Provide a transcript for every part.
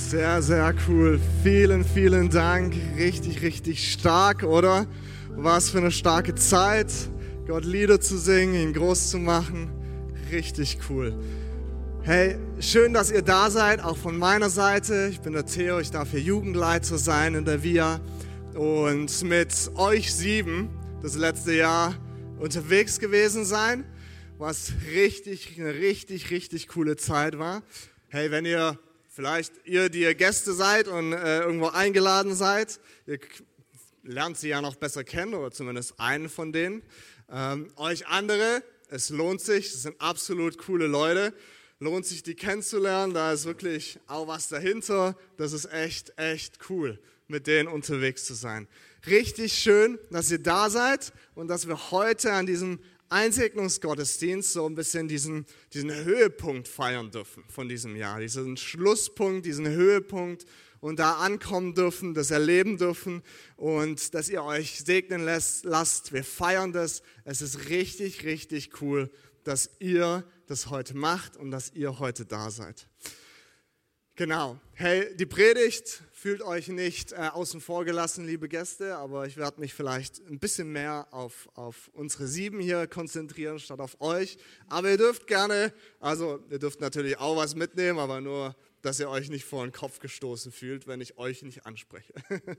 Sehr, sehr cool. Vielen, vielen Dank. Richtig, richtig stark, oder? Was für eine starke Zeit, Gott Lieder zu singen, ihn groß zu machen. Richtig cool. Hey, schön, dass ihr da seid, auch von meiner Seite. Ich bin der Theo, ich darf hier Jugendleiter sein in der VIA und mit euch 7 das letzte Jahr unterwegs gewesen sein, was eine richtig coole Zeit war. Hey, wenn ihr die ihr Gäste seid und irgendwo eingeladen seid, ihr lernt sie ja noch besser kennen oder zumindest einen von denen. Euch andere, es lohnt sich, das sind absolut coole Leute, lohnt sich die kennenzulernen, da ist wirklich auch was dahinter, das ist echt cool, mit denen unterwegs zu sein. Richtig schön, dass ihr da seid und dass wir heute an diesem Einsegnungsgottesdienst so ein bisschen diesen Höhepunkt feiern dürfen von diesem Jahr, diesen Schlusspunkt, diesen Höhepunkt und da ankommen dürfen, das erleben dürfen und dass ihr euch segnen lasst. Wir feiern das. Es ist richtig cool, dass ihr das heute macht und dass ihr heute da seid. Genau. Hey, die Predigt fühlt euch nicht außen vor gelassen, liebe Gäste, aber ich werde mich vielleicht ein bisschen mehr auf unsere 7 hier konzentrieren, statt auf euch. Aber ihr dürft natürlich auch was mitnehmen, aber nur, dass ihr euch nicht vor den Kopf gestoßen fühlt, wenn ich euch nicht anspreche.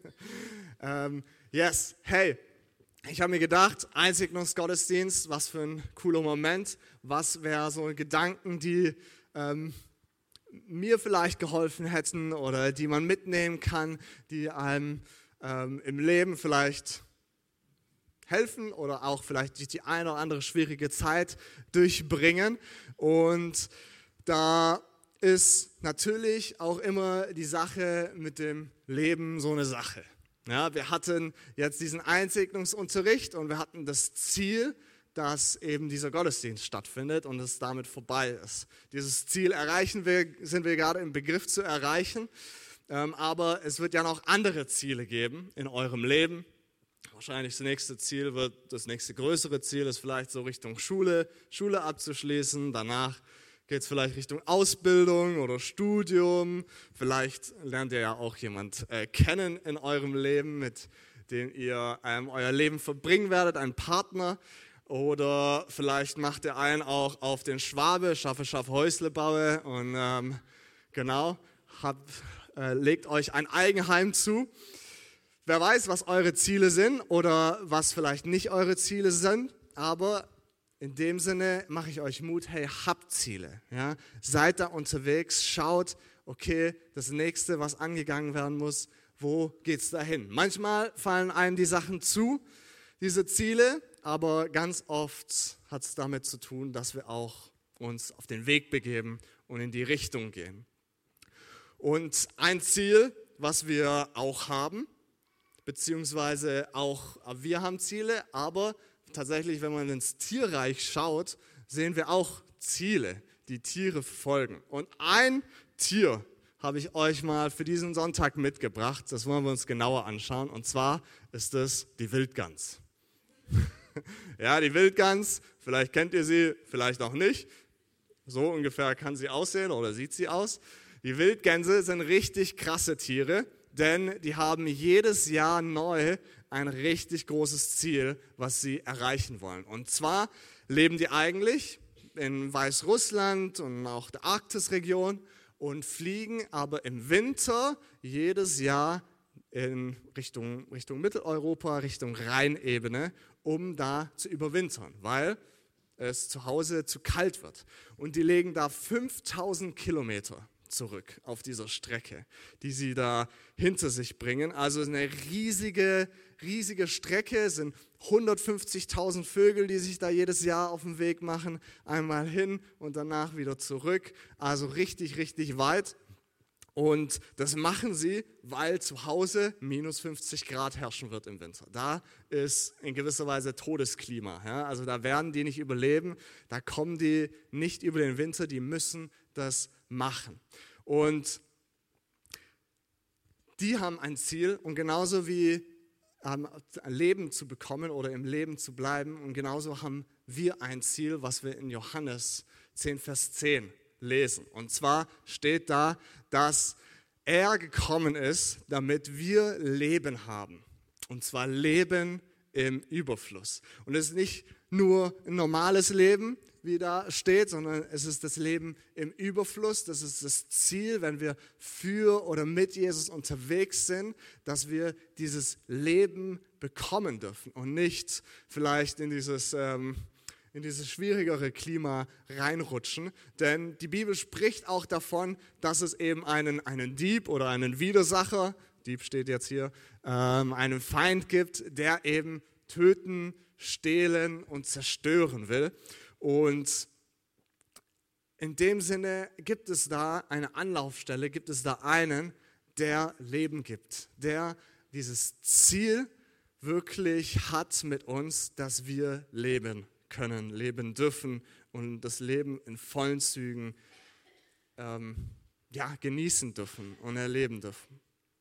Hey, ich habe mir gedacht, Einsegnungsgottesdienst, was für ein cooler Moment, was wäre so Gedanken, die mir vielleicht geholfen hätten oder die man mitnehmen kann, die einem im Leben vielleicht helfen oder auch vielleicht durch die eine oder andere schwierige Zeit durchbringen. Und da ist natürlich auch immer die Sache mit dem Leben so eine Sache. Ja, wir hatten jetzt diesen Einsegnungsunterricht und wir hatten das Ziel, dass eben dieser Gottesdienst stattfindet und es damit vorbei ist. Dieses Ziel sind wir gerade im Begriff zu erreichen, aber es wird ja noch andere Ziele geben in eurem Leben. Wahrscheinlich das nächste größere Ziel ist vielleicht so Richtung Schule abzuschließen, danach geht es vielleicht Richtung Ausbildung oder Studium, vielleicht lernt ihr ja auch jemand kennen in eurem Leben, mit dem ihr euer Leben verbringen werdet, einen Partner. Oder vielleicht macht ihr einen auch auf den Schwabe, schaffe Häusle baue und legt euch ein Eigenheim zu. Wer weiß, was eure Ziele sind oder was vielleicht nicht eure Ziele sind, aber in dem Sinne mache ich euch Mut, hey, habt Ziele. Ja? Seid da unterwegs, schaut, okay, das nächste, was angegangen werden muss, wo geht's dahin? Manchmal fallen einem die Sachen zu, diese Ziele, aber ganz oft hat es damit zu tun, dass wir auch uns auf den Weg begeben und in die Richtung gehen. Und ein Ziel, was wir auch haben, beziehungsweise auch wir haben Ziele, aber tatsächlich, wenn man ins Tierreich schaut, sehen wir auch Ziele, die Tiere verfolgen. Und ein Tier habe ich euch mal für diesen Sonntag mitgebracht, das wollen wir uns genauer anschauen, und zwar ist es die Wildgans. Ja, die Wildgans, vielleicht kennt ihr sie, vielleicht auch nicht. So ungefähr kann sie aussehen oder sieht sie aus. Die Wildgänse sind richtig krasse Tiere, denn die haben jedes Jahr neu ein richtig großes Ziel, was sie erreichen wollen. Und zwar leben die eigentlich in Weißrussland und auch der Arktisregion und fliegen aber im Winter jedes Jahr in Richtung Mitteleuropa, Richtung Rheinebene, um da zu überwintern, weil es zu Hause zu kalt wird. Und die legen da 5000 Kilometer zurück auf dieser Strecke, die sie da hinter sich bringen. Also eine riesige Strecke, es sind 150.000 Vögel, die sich da jedes Jahr auf den Weg machen, einmal hin und danach wieder zurück. Also richtig weit. Und das machen sie, weil zu Hause minus 50 Grad herrschen wird im Winter. Da ist in gewisser Weise Todesklima. Ja? Also da werden die nicht überleben, da kommen die nicht über den Winter, die müssen das machen. Und die haben ein Ziel und genauso wie ein Leben zu bekommen oder im Leben zu bleiben und genauso haben wir ein Ziel, was wir in Johannes 10, Vers 10 lesen. Und zwar steht da, dass er gekommen ist, damit wir Leben haben. Und zwar Leben im Überfluss. Und es ist nicht nur ein normales Leben, wie da steht, sondern es ist das Leben im Überfluss. Das ist das Ziel, wenn wir für oder mit Jesus unterwegs sind, dass wir dieses Leben bekommen dürfen und nicht vielleicht in dieses schwierigere Klima reinrutschen. Denn die Bibel spricht auch davon, dass es eben einen Dieb oder einen Widersacher, Dieb steht jetzt hier, einen Feind gibt, der eben töten, stehlen und zerstören will. Und in dem Sinne gibt es da eine Anlaufstelle, gibt es da einen, der Leben gibt, der dieses Ziel wirklich hat mit uns, dass wir leben können, leben dürfen und das Leben in vollen Zügen genießen dürfen und erleben dürfen.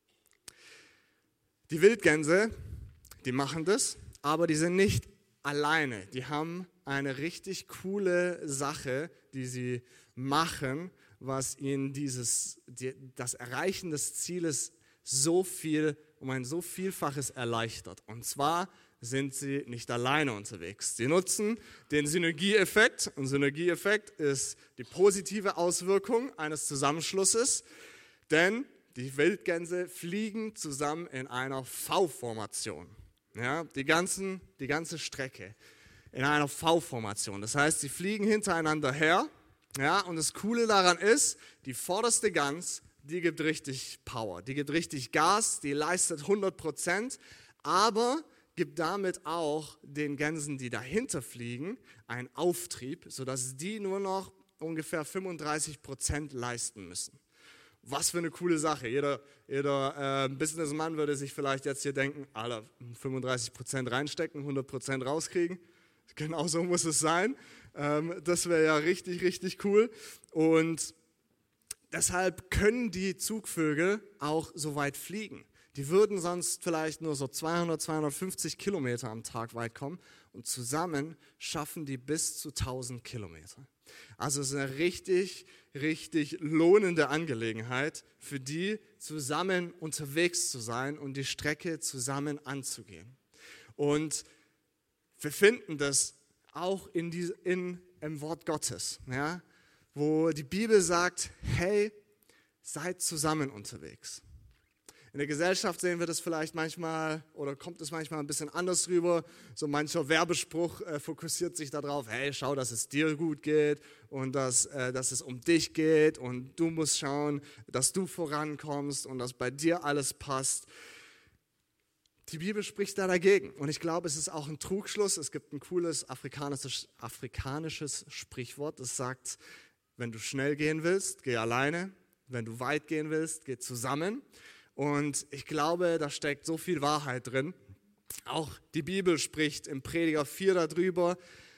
Die Wildgänse, die machen das, aber die sind nicht alleine. Die haben eine richtig coole Sache, die sie machen, was ihnen das Erreichen des Zieles um ein so Vielfaches erleichtert. Und zwar sind sie nicht alleine unterwegs. Sie nutzen den Synergieeffekt. Und Synergieeffekt ist die positive Auswirkung eines Zusammenschlusses, denn die Wildgänse fliegen zusammen in einer V-Formation. Ja, die ganze Strecke in einer V-Formation. Das heißt, sie fliegen hintereinander her. Ja, und das Coole daran ist, die vorderste Gans, die gibt richtig Power, die gibt richtig Gas, die leistet 100%, aber gibt damit auch den Gänsen, die dahinter fliegen, einen Auftrieb, sodass die nur noch ungefähr 35% leisten müssen. Was für eine coole Sache. Jeder Businessmann würde sich vielleicht jetzt hier denken, Alter, 35% reinstecken, 100% rauskriegen. Genau so muss es sein. Das wäre ja richtig, richtig cool. Und deshalb können die Zugvögel auch so weit fliegen. Die würden sonst vielleicht nur so 200, 250 Kilometer am Tag weit kommen. Und zusammen schaffen die bis zu 1000 Kilometer. Also es ist eine richtig, richtig lohnende Angelegenheit für die, zusammen unterwegs zu sein und die Strecke zusammen anzugehen. Und wir finden das auch im Wort Gottes, ja, wo die Bibel sagt, hey, seid zusammen unterwegs. In der Gesellschaft sehen wir das vielleicht manchmal oder kommt es manchmal ein bisschen anders rüber. So mancher Werbespruch fokussiert sich darauf, hey, schau, dass es dir gut geht und dass es um dich geht und du musst schauen, dass du vorankommst und dass bei dir alles passt. Die Bibel spricht da dagegen und ich glaube, es ist auch ein Trugschluss. Es gibt ein cooles afrikanisches Sprichwort, das sagt, wenn du schnell gehen willst, geh alleine. Wenn du weit gehen willst, geh zusammen. Und ich glaube, da steckt so viel Wahrheit drin. Auch die Bibel spricht im Prediger 4 darüber,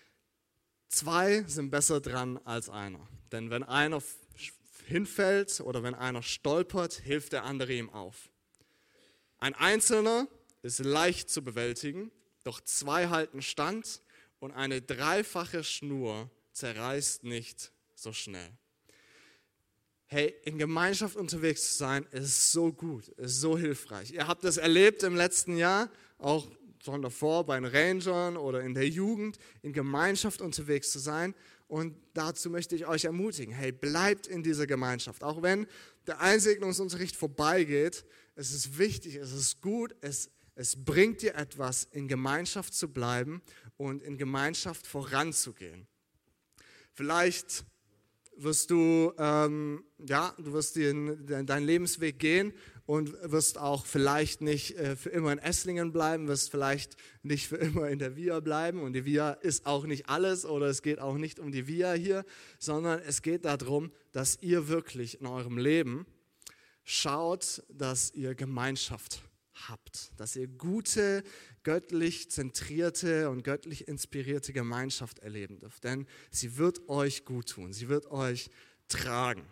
2 sind besser dran als einer. Denn wenn einer hinfällt oder wenn einer stolpert, hilft der andere ihm auf. Ein Einzelner ist leicht zu bewältigen, doch 2 halten stand und eine 3-fache Schnur zerreißt nicht so schnell. Hey, in Gemeinschaft unterwegs zu sein, ist so gut, ist so hilfreich. Ihr habt das erlebt im letzten Jahr, auch schon davor bei den Rangern oder in der Jugend, in Gemeinschaft unterwegs zu sein. Und dazu möchte ich euch ermutigen, hey, bleibt in dieser Gemeinschaft. Auch wenn der Einsegnungsunterricht vorbeigeht, es ist wichtig, es ist gut, es bringt dir etwas, in Gemeinschaft zu bleiben und in Gemeinschaft voranzugehen. Vielleicht wirst du wirst deinen Lebensweg gehen und wirst auch vielleicht nicht für immer in Esslingen bleiben, wirst vielleicht nicht für immer in der VIA bleiben und die VIA ist auch nicht alles oder es geht auch nicht um die VIA hier, sondern es geht darum, dass ihr wirklich in eurem Leben schaut, dass ihr Gemeinschaft habt, dass ihr gute, göttlich zentrierte und göttlich inspirierte Gemeinschaft erleben dürft, denn sie wird euch gut tun, sie wird euch tragen.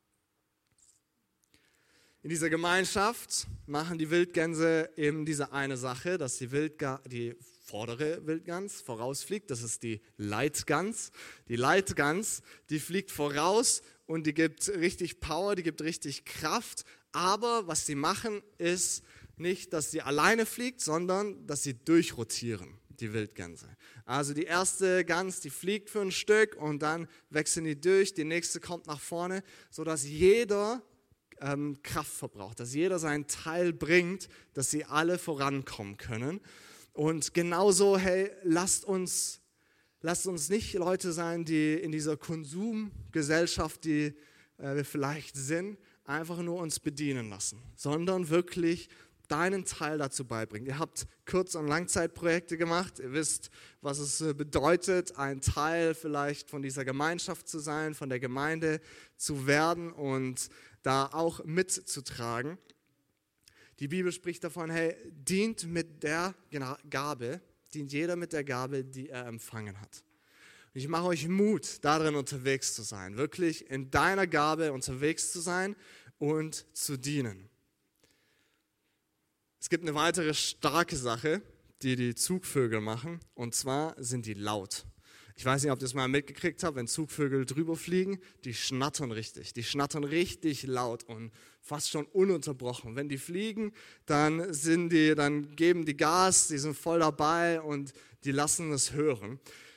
In dieser Gemeinschaft machen die Wildgänse eben diese eine Sache, dass die vordere Wildgans vorausfliegt, das ist die Leitgans. Die Leitgans, die fliegt voraus und die gibt richtig Power, die gibt richtig Kraft, Aber was sie machen, ist nicht, dass sie alleine fliegt, sondern dass sie durchrotieren, die Wildgänse. Also die erste Gans, die fliegt für ein Stück und dann wechseln die durch, die nächste kommt nach vorne, sodass jeder Kraft verbraucht, dass jeder seinen Teil bringt, dass sie alle vorankommen können. Und genauso, hey, lasst uns nicht Leute sein, die in dieser Konsumgesellschaft, die wir vielleicht sind, einfach nur uns bedienen lassen, sondern wirklich deinen Teil dazu beibringen. Ihr habt Kurz- und Langzeitprojekte gemacht, ihr wisst, was es bedeutet, ein Teil vielleicht von dieser Gemeinschaft zu sein, von der Gemeinde zu werden und da auch mitzutragen. Die Bibel spricht davon, hey, dient jeder mit der Gabe, die er empfangen hat. Und ich mache euch Mut, darin unterwegs zu sein, wirklich in deiner Gabe unterwegs zu sein und zu dienen. Es gibt eine weitere starke Sache, die Zugvögel machen, und zwar sind die laut. Ich weiß nicht, ob ihr das mal mitgekriegt habt, wenn Zugvögel drüber fliegen, die schnattern richtig laut und fast schon ununterbrochen. Wenn die fliegen, dann geben die Gas, die sind voll dabei und die lassen es hören.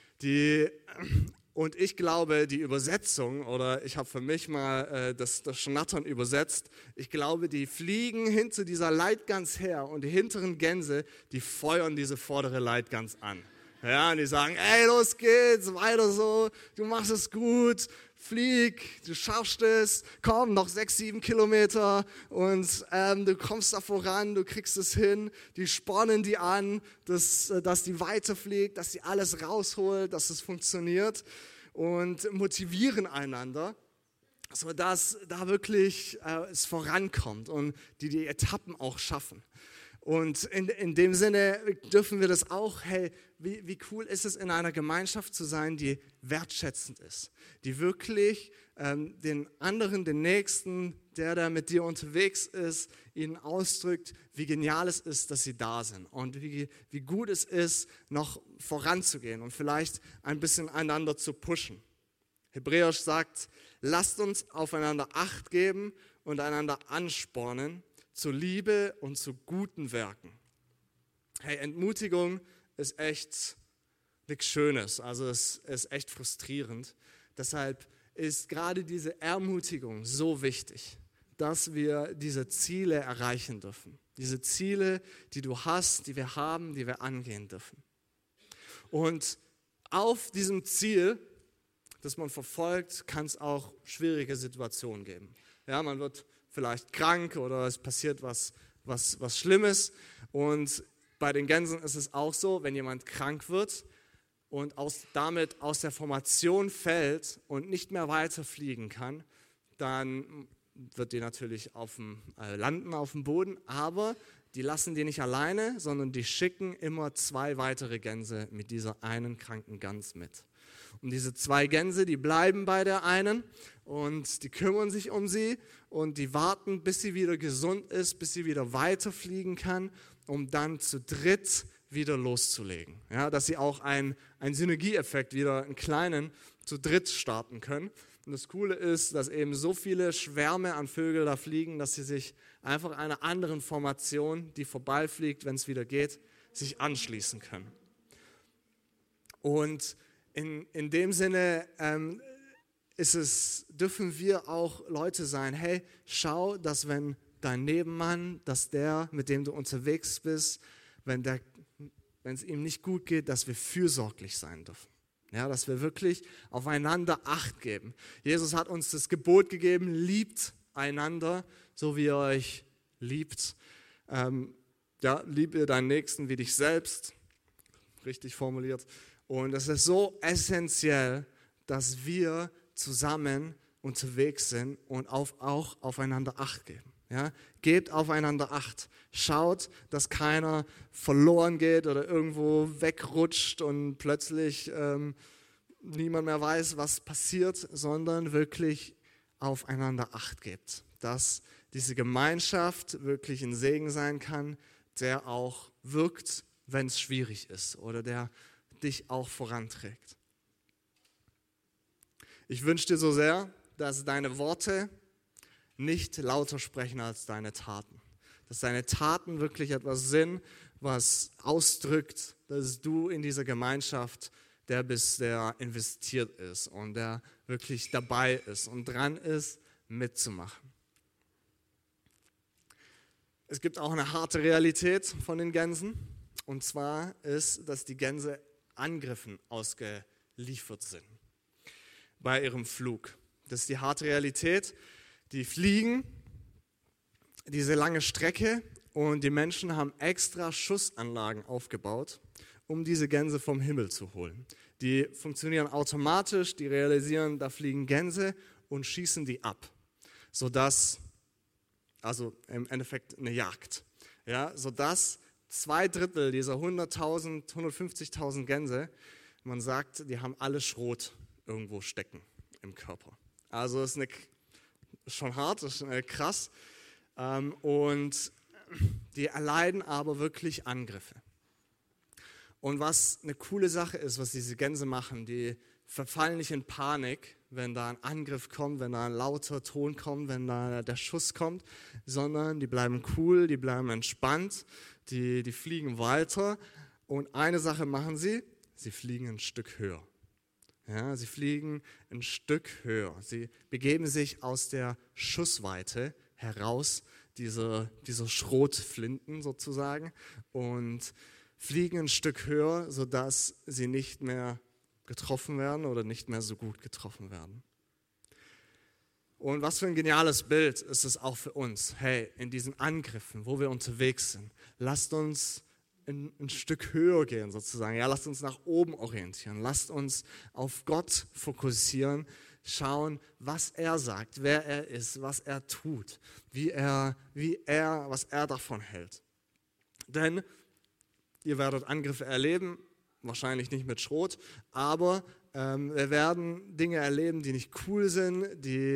Und ich glaube, die Übersetzung, oder ich habe für mich mal das Schnattern übersetzt, ich glaube, die fliegen hinter dieser Leitgans her und die hinteren Gänse, die feuern diese vordere Leitgans an. Ja, und die sagen, ey, los geht's, weiter so, du machst es gut, flieg, du schaffst es, komm, noch 6, 7 Kilometer und du kommst da voran, du kriegst es hin, die spornen die an, dass die weiterfliegt, dass sie alles rausholt, dass es funktioniert und motivieren einander, sodass da wirklich es vorankommt und die Etappen auch schaffen. Und in dem Sinne dürfen wir das auch, hey, wie cool ist es, in einer Gemeinschaft zu sein, die wertschätzend ist, die wirklich den anderen, den Nächsten, der mit dir unterwegs ist, ihnen ausdrückt, wie genial es ist, dass sie da sind und wie gut es ist, noch voranzugehen und vielleicht ein bisschen einander zu pushen. Hebräisch sagt, lasst uns aufeinander Acht geben und einander anspornen, zur Liebe und zu guten Werken. Hey, Entmutigung ist echt nichts Schönes, also es ist echt frustrierend. Deshalb ist gerade diese Ermutigung so wichtig, dass wir diese Ziele erreichen dürfen. Diese Ziele, die du hast, die wir haben, die wir angehen dürfen. Und auf diesem Ziel, das man verfolgt, kann es auch schwierige Situationen geben. Ja, man wird vielleicht krank oder es passiert was Schlimmes. Und bei den Gänsen ist es auch so, wenn jemand krank wird und damit aus der Formation fällt und nicht mehr weiter fliegen kann, dann wird die natürlich landen auf dem Boden, aber die lassen die nicht alleine, sondern die schicken immer 2 weitere Gänse mit dieser einen kranken Gans mit. Und diese 2 Gänse, die bleiben bei der einen und die kümmern sich um sie und die warten, bis sie wieder gesund ist, bis sie wieder weiterfliegen kann, um dann zu dritt wieder loszulegen. Ja, dass sie auch einen Synergieeffekt, wieder einen kleinen, zu dritt starten können. Und das Coole ist, dass eben so viele Schwärme an Vögeln da fliegen, dass sie sich einfach einer anderen Formation, die vorbeifliegt, wenn es wieder geht, sich anschließen können. Und in dem Sinne dürfen wir auch Leute sein, hey, schau, dass wenn dein Nebenmann, dass der, mit dem du unterwegs bist, wenn es ihm nicht gut geht, dass wir fürsorglich sein dürfen. Ja, dass wir wirklich aufeinander Acht geben. Jesus hat uns das Gebot gegeben, liebt einander, so wie ihr euch liebt. Liebe deinen Nächsten wie dich selbst, richtig formuliert. Und es ist so essentiell, dass wir zusammen unterwegs sind und auch aufeinander Acht geben. Ja? Gebt aufeinander Acht. Schaut, dass keiner verloren geht oder irgendwo wegrutscht und plötzlich niemand mehr weiß, was passiert, sondern wirklich aufeinander Acht gebt. Dass diese Gemeinschaft wirklich ein Segen sein kann, der auch wirkt, wenn es schwierig ist oder der dich auch voranträgt. Ich wünsche dir so sehr, dass deine Worte nicht lauter sprechen als deine Taten. Dass deine Taten wirklich etwas sind, was ausdrückt, dass du in dieser Gemeinschaft der bist, der investiert ist und der wirklich dabei ist und dran ist, mitzumachen. Es gibt auch eine harte Realität von den Gänsen. Und zwar ist, dass die Gänse Angriffen ausgeliefert sind bei ihrem Flug. Das ist die harte Realität. Die fliegen diese lange Strecke und die Menschen haben extra Schussanlagen aufgebaut, um diese Gänse vom Himmel zu holen. Die funktionieren automatisch, die realisieren, da fliegen Gänse und schießen die ab, sodass, also im Endeffekt eine Jagd, ja, sodass 2/3 dieser 100.000, 150.000 Gänse, man sagt, die haben alle Schrot irgendwo stecken im Körper. Also das ist schon hart, das ist krass. Und die erleiden aber wirklich Angriffe. Und was eine coole Sache ist, was diese Gänse machen, die verfallen nicht in Panik, wenn da ein Angriff kommt, wenn da ein lauter Ton kommt, wenn da der Schuss kommt, sondern die bleiben cool, die bleiben entspannt, die fliegen weiter. Und eine Sache machen sie fliegen ein Stück höher. Ja, sie fliegen ein Stück höher. Sie begeben sich aus der Schussweite heraus, dieser Schrotflinten sozusagen, und fliegen ein Stück höher, sodass sie nicht mehr getroffen werden oder nicht mehr so gut getroffen werden. Und was für ein geniales Bild ist es auch für uns. Hey, in diesen Angriffen, wo wir unterwegs sind, lasst uns ein Stück höher gehen sozusagen. Ja, lasst uns nach oben orientieren. Lasst uns auf Gott fokussieren, schauen, was er sagt, wer er ist, was er tut, was er davon hält. Denn ihr werdet Angriffe erleben, wahrscheinlich nicht mit Schrot, aber wir werden Dinge erleben, die nicht cool sind,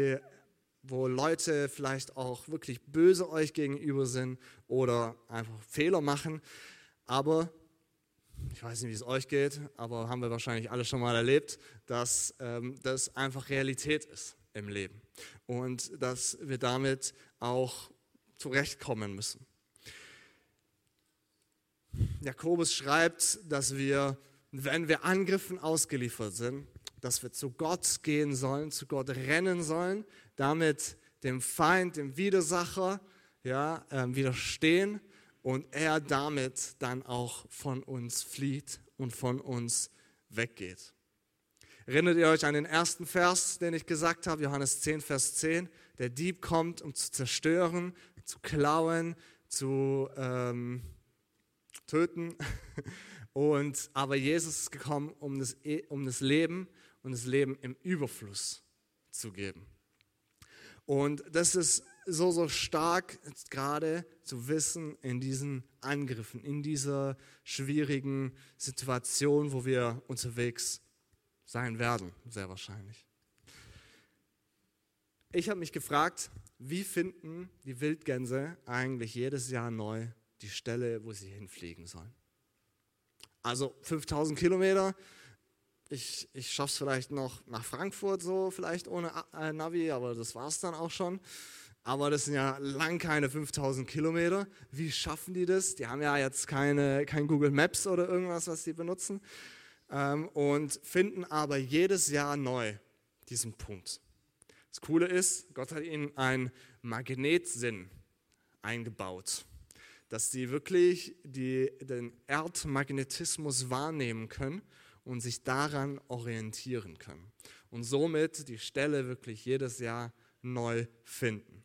wo Leute vielleicht auch wirklich böse euch gegenüber sind oder einfach Fehler machen. Aber ich weiß nicht, wie es euch geht, aber haben wir wahrscheinlich alle schon mal erlebt, dass das einfach Realität ist im Leben und dass wir damit auch zurechtkommen müssen. Jakobus schreibt, dass wir, wenn wir Angriffen ausgeliefert sind, dass wir zu Gott gehen sollen, zu Gott rennen sollen, damit dem Feind, dem Widersacher widerstehen und er damit dann auch von uns flieht und von uns weggeht. Erinnert ihr euch an den ersten Vers, den ich gesagt habe, Johannes 10, Vers 10? Der Dieb kommt, um zu zerstören, zu klauen, zu töten. Aber Jesus ist gekommen, um das Leben und das Leben im Überfluss zu geben. Und das ist so stark gerade zu wissen in diesen Angriffen, in dieser schwierigen Situation, wo wir unterwegs sein werden, sehr wahrscheinlich. Ich habe mich gefragt, wie finden die Wildgänse eigentlich jedes Jahr neu die Stelle, wo sie hinfliegen sollen? Also 5.000 Kilometer, ich schaffe es vielleicht noch nach Frankfurt so, vielleicht ohne Navi, aber das war es dann auch schon. Aber das sind ja lang keine 5.000 Kilometer. Wie schaffen die das? Die haben ja jetzt kein Google Maps oder irgendwas, was sie benutzen. Und finden aber jedes Jahr neu diesen Punkt. Das Coole ist, Gott hat ihnen einen Magnetsinn eingebaut, dass sie wirklich den Erdmagnetismus wahrnehmen können und sich daran orientieren können. Und somit die Stelle wirklich jedes Jahr neu finden.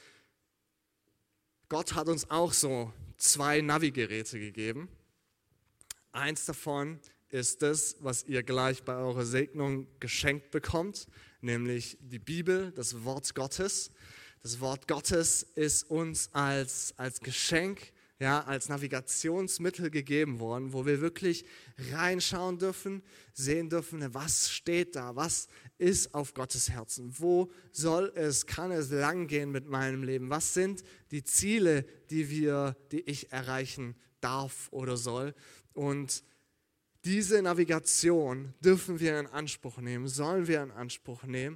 Gott hat uns auch so 2 Navigeräte gegeben. Eins davon ist das, was ihr gleich bei eurer Segnung geschenkt bekommt, nämlich die Bibel, das Wort Gottes. Das Wort Gottes ist uns als Geschenk, als Navigationsmittel gegeben worden, wo wir wirklich reinschauen dürfen, sehen dürfen, was steht da, was ist auf Gottes Herzen, kann es lang gehen mit meinem Leben, was sind die Ziele, die ich erreichen darf oder soll. Und diese Navigation dürfen wir in Anspruch nehmen, sollen wir in Anspruch nehmen,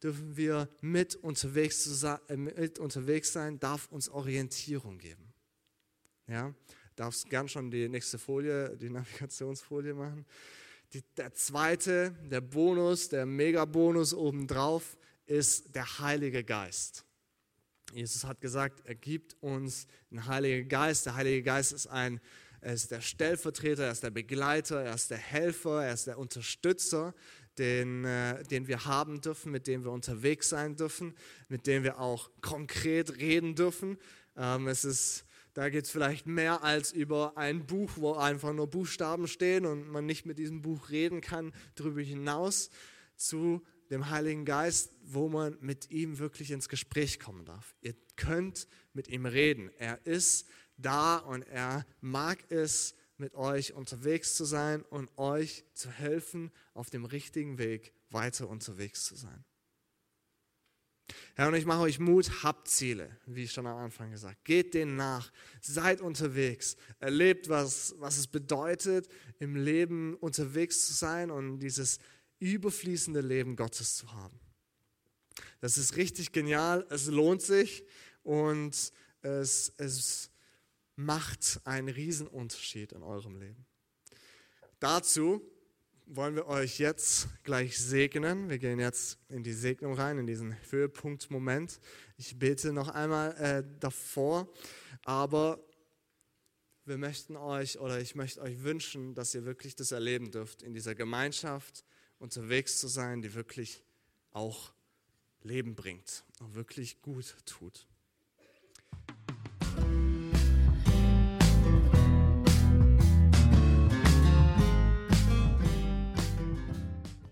dürfen wir mit unterwegs sein, darf uns Orientierung geben. Ja, darfst gern schon die nächste Folie, die Navigationsfolie machen. Der zweite, der Bonus, der Megabonus obendrauf ist der Heilige Geist. Jesus hat gesagt, er gibt uns den Heiligen Geist. Der Heilige Geist ist er ist der Stellvertreter, er ist der Begleiter, er ist der Helfer, er ist der Unterstützer, den wir haben dürfen, mit dem wir unterwegs sein dürfen, mit dem wir auch konkret reden dürfen. Da geht es vielleicht mehr als über ein Buch, wo einfach nur Buchstaben stehen und man nicht mit diesem Buch reden kann, darüber hinaus zu dem Heiligen Geist, wo man mit ihm wirklich ins Gespräch kommen darf. Ihr könnt mit ihm reden. Er ist da und er mag es, mit euch unterwegs zu sein und euch zu helfen, auf dem richtigen Weg weiter unterwegs zu sein. Herr, und ich mache euch Mut, habt Ziele, wie schon am Anfang gesagt. Geht denen nach, seid unterwegs, erlebt, was es bedeutet, im Leben unterwegs zu sein und dieses überfließende Leben Gottes zu haben. Das ist richtig genial, es lohnt sich und es macht einen Riesenunterschied in eurem Leben. Dazu wollen wir euch jetzt gleich segnen. Wir gehen jetzt in die Segnung rein, in diesen Höhepunktmoment. Ich bete noch einmal davor, aber ich möchte euch wünschen, dass ihr wirklich das erleben dürft, in dieser Gemeinschaft unterwegs zu sein, die wirklich auch Leben bringt und wirklich gut tut.